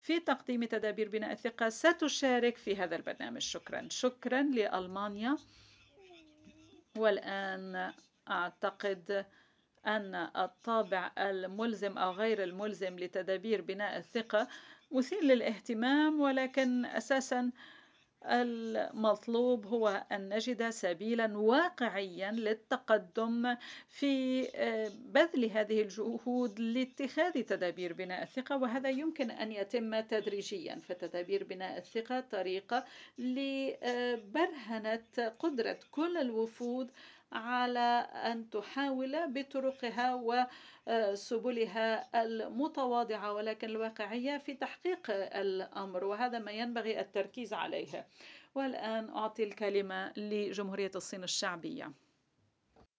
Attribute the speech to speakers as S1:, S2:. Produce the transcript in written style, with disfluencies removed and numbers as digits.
S1: في تقديم تدابير بناء الثقة ستشارك في هذا البرنامج. شكرا، شكرا لألمانيا. والآن أعتقد أن الطابع الملزم أو غير الملزم لتدابير بناء الثقة مثير للاهتمام، ولكن أساسا المطلوب هو أن نجد سبيلا واقعيا للتقدم في بذل هذه الجهود لاتخاذ تدابير بناء الثقة، وهذا يمكن أن يتم تدريجيا. فتدابير بناء الثقة طريقة لبرهنة قدرة كل الوفود على أن تحاول بطرقها وسبلها المتواضعة ولكن الواقعية في تحقيق الأمر، وهذا ما ينبغي التركيز عليه. والآن أعطي الكلمة لجمهورية الصين الشعبية.